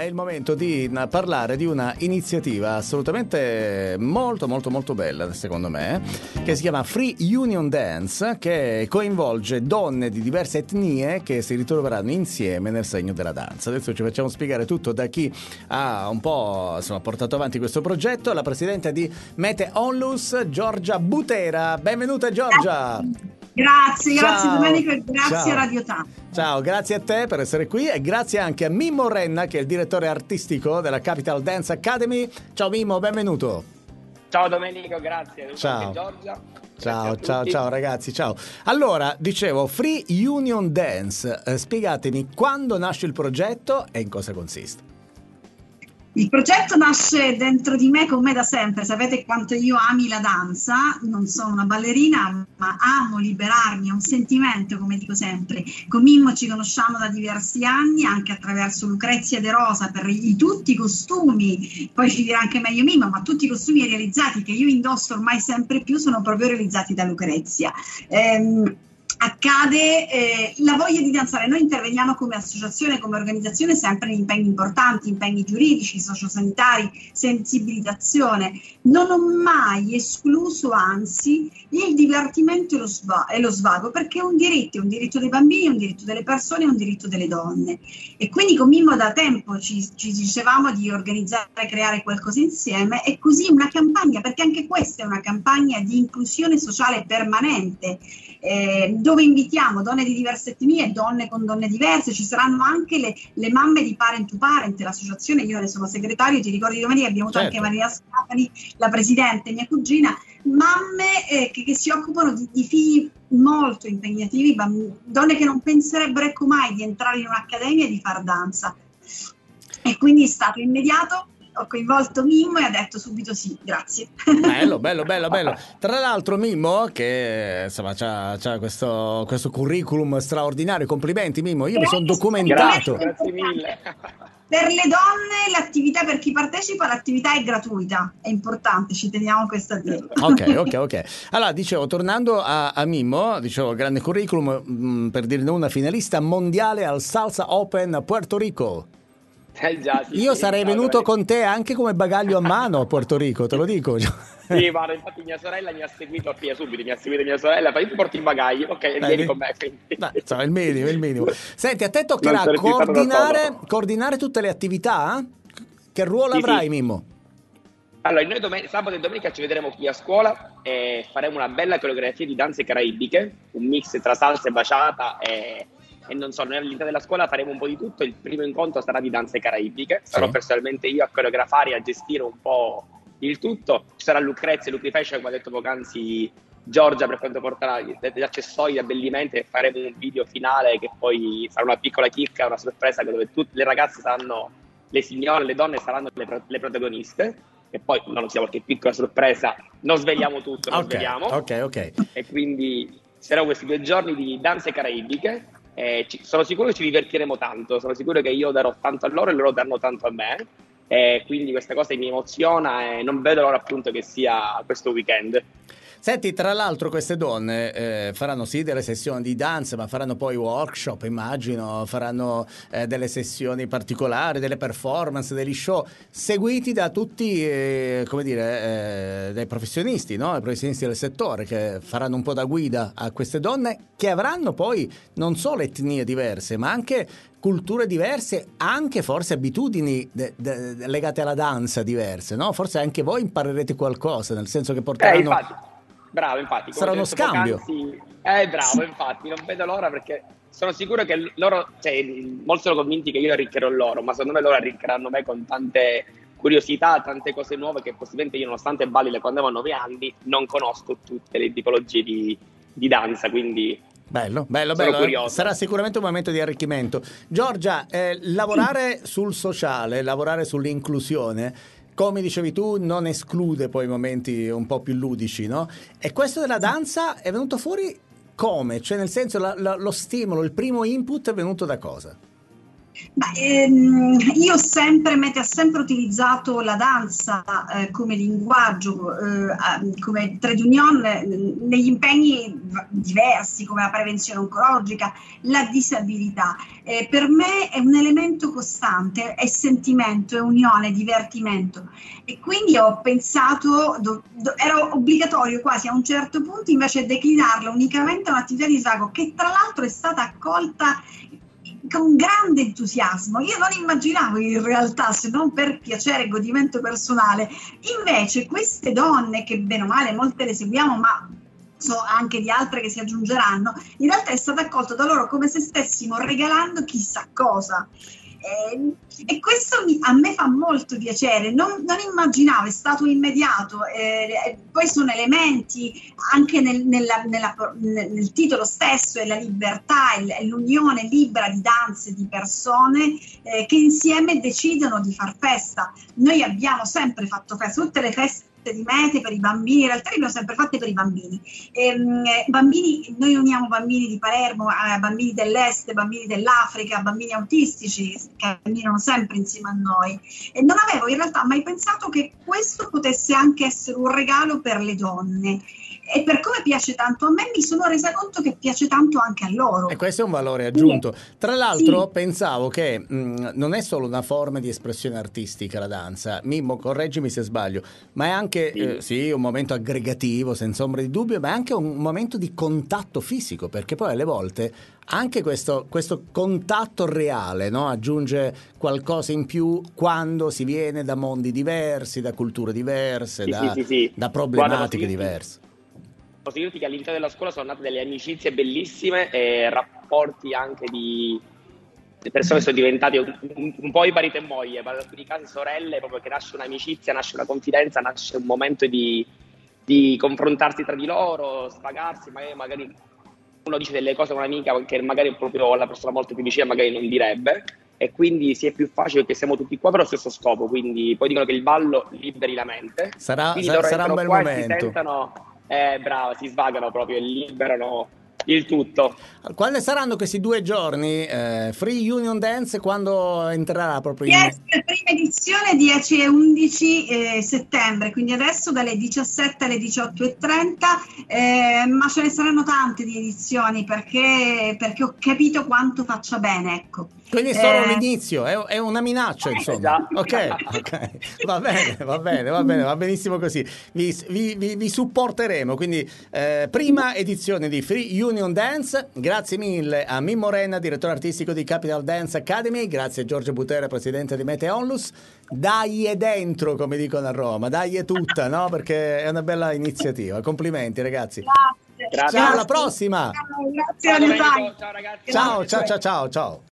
è il momento di parlare di una iniziativa assolutamente molto molto molto bella, secondo me, che si chiama Free Union Dance, che coinvolge donne di diverse etnie che si ritroveranno insieme nel segno della danza. Adesso ci facciamo spiegare tutto da chi ha un po', insomma, portato avanti questo progetto, la presidente di Mete Onlus, Giorgia Butera. Benvenuta Giorgia! Grazie Ciao. Domenico e grazie Ciao. a Radio Tam. Ciao, grazie a te per essere qui e grazie anche a Mimmo Renna, che è il direttore artistico della Capital Dance Academy. Ciao Mimmo, benvenuto. Ciao Domenico, grazie. Ciao. Giorgia. Ciao ragazzi, ciao. Allora, dicevo, Free Union Dance, spiegatemi quando nasce il progetto e in cosa consiste. Il progetto nasce dentro di me, con me da sempre. Sapete quanto io ami la danza, non sono una ballerina, ma amo liberarmi, è un sentimento, come dico sempre. Con Mimmo ci conosciamo da diversi anni, anche attraverso Lucrezia De Rosa, per tutti i costumi, poi ci dirà anche meglio Mimmo, ma tutti i costumi realizzati che io indosso ormai sempre più sono proprio realizzati da Lucrezia. Accade la voglia di danzare. Noi interveniamo come associazione, come organizzazione, sempre in impegni importanti, impegni giuridici, sociosanitari, sensibilizzazione. Non ho mai escluso, anzi, il divertimento e lo svago, perché è un diritto dei bambini, è un diritto delle persone, è un diritto delle donne. E quindi con Mimmo da tempo ci dicevamo di organizzare, creare qualcosa insieme, e così una campagna, perché anche questa è una campagna di inclusione sociale permanente, dove invitiamo donne di diverse etnie, donne con donne diverse. Ci saranno anche le mamme di Parent to Parent, l'associazione, io ne sono segretario, ti ricordi domenica abbiamo avuto anche Maria Scapani, la presidente, mia cugina, mamme che si occupano di figli molto impegnativi, donne che non penserebbero ecco mai di entrare in un'accademia e di far danza. E quindi è stato immediato. Ho coinvolto Mimmo e ha detto subito sì, grazie. Bello. Tra l'altro Mimmo, che insomma c'ha questo curriculum straordinario, complimenti Mimmo, io mi sono documentato. Grazie mille. Per le donne l'attività, per chi partecipa, l'attività è gratuita, è importante, ci teniamo questo a dire. Ok. Allora, dicevo, tornando a Mimmo, dicevo, grande curriculum, per dirne una, finalista mondiale al Salsa Open Puerto Rico. Già, sì, Io sarei venuto con te anche come bagaglio a mano a Puerto Rico, te lo dico. Sì, guarda, infatti mia sorella mi ha seguito subito, mia sorella, io ti porto i bagagli, ok, vieni con me. Insomma, il minimo. Senti, a te toccherà coordinare tutte le attività? Che ruolo avrai, Mimmo? Allora, noi sabato e domenica ci vedremo qui a scuola e faremo una bella coreografia di danze caraibiche, un mix tra salsa e baciata e non so, noi all'interno della scuola faremo un po' di tutto. Il primo incontro sarà di danze caraibiche, sarò personalmente io a coreografare e a gestire un po' il tutto. Ci sarà Lucrezia e Lucrifescia, come ha detto poc'anzi Giorgia, per quanto porterà gli accessori, gli abbellimenti, e faremo un video finale che poi sarà una piccola chicca, una sorpresa dove tutte le ragazze saranno, le signore, le donne saranno le protagoniste. E poi non sia qualche piccola sorpresa, non sveliamo tutto, sveliamo. Ok. E quindi saranno questi 2 giorni di danze caraibiche. Sono sicuro che ci divertiremo tanto, sono sicuro che io darò tanto a loro e loro daranno tanto a me, e quindi questa cosa mi emoziona e non vedo l'ora appunto che sia questo weekend. Senti, tra l'altro queste donne faranno sì delle sessioni di danza, ma faranno poi workshop, immagino, faranno delle sessioni particolari, delle performance, degli show, seguiti da tutti, dei professionisti, no? I professionisti del settore, che faranno un po' da guida a queste donne, che avranno poi non solo etnie diverse, ma anche culture diverse, anche forse abitudini legate alla danza diverse, no? Forse anche voi imparerete qualcosa, nel senso che porteranno... Bravo, infatti. Sarà uno scambio. Bravo, infatti, non vedo l'ora, perché sono sicuro che loro, molti sono convinti che io arricchirò loro, ma secondo me loro arricchiranno me con tante curiosità, tante cose nuove che possibilmente io, nonostante balli da quando avevo 9 anni, non conosco tutte le tipologie di danza, quindi... Bello. Sarà sicuramente un momento di arricchimento. Giorgia, lavorare sul sociale, lavorare sull'inclusione, come dicevi tu, non esclude poi momenti un po' più ludici, no? E questo della danza è venuto fuori come? Cioè, nel senso, lo stimolo, il primo input è venuto da cosa? Io Mete ha sempre utilizzato la danza come linguaggio, come trade union negli impegni diversi come la prevenzione oncologica, la disabilità. Per me è un elemento costante, è sentimento, è unione, divertimento, e quindi ho pensato, era obbligatorio quasi a un certo punto invece declinarla unicamente a un'attività di svago che tra l'altro è stata accolta con grande entusiasmo. Io non immaginavo in realtà, se non per piacere e godimento personale, invece queste donne, che bene o male molte le seguiamo, ma so anche di altre che si aggiungeranno, in realtà è stato accolto da loro come se stessimo regalando chissà cosa. E questo a me fa molto piacere, non immaginavo, è stato immediato, poi sono elementi anche nel titolo stesso, è la libertà, è l'unione libera di danze, di persone che insieme decidono di far festa. Noi abbiamo sempre fatto festa, tutte le feste di Mete per i bambini, in realtà le abbiamo sempre fatte per i bambini. Bambini, noi uniamo bambini di Palermo, bambini dell'est, bambini dell'Africa, bambini autistici che camminano sempre insieme a noi, e non avevo in realtà mai pensato che questo potesse anche essere un regalo per le donne, e per come piace tanto a me mi sono resa conto che piace tanto anche a loro, e questo è un valore aggiunto. Tra l'altro sì. Pensavo che non è solo una forma di espressione artistica la danza, Mimmo, correggimi se sbaglio, ma è anche sì, un momento aggregativo senza ombra di dubbio, ma è anche un momento di contatto fisico, perché poi alle volte anche questo contatto reale, no, aggiunge qualcosa in più quando si viene da mondi diversi, da culture diverse, Sì. da problematiche diverse. Posso dirti che all'interno della scuola sono nate delle amicizie bellissime e rapporti anche di persone che sono diventate un po' i marito e moglie, ma in alcuni casi sorelle, proprio che nasce un'amicizia, nasce una confidenza, nasce un momento di confrontarsi tra di loro, sfagarsi, magari uno dice delle cose a un'amica che magari proprio la persona molto più vicina magari non direbbe, e quindi si è più facile perché siamo tutti qua per lo stesso scopo, quindi poi dicono che il ballo liberi la mente, Sarà quindi loro un bel qua momento. e si sentono, brava, si svagano proprio e liberano il tutto. Quali saranno questi 2 giorni Free Union Dance, quando entrerà proprio Yes, prima edizione 10 e 11 settembre, quindi adesso dalle 17 alle 18:30, ma ce ne saranno tante di edizioni perché ho capito quanto faccia bene, ecco. Quindi è solo l'inizio, è una minaccia, insomma. Già. Ok, va benissimo così. Vi supporteremo. Quindi, prima edizione di Free Union Dance. Grazie mille a Mimmo Renna, direttore artistico di Capital Dance Academy. Grazie a Giorgio Butera, presidente di Mete Onlus. Dai è dentro, come dicono a Roma. Dai è tutta, no? Perché è una bella iniziativa. Complimenti, ragazzi. Grazie. Ciao, alla prossima. Ciao, grazie a Ciao ragazzi. Ciao.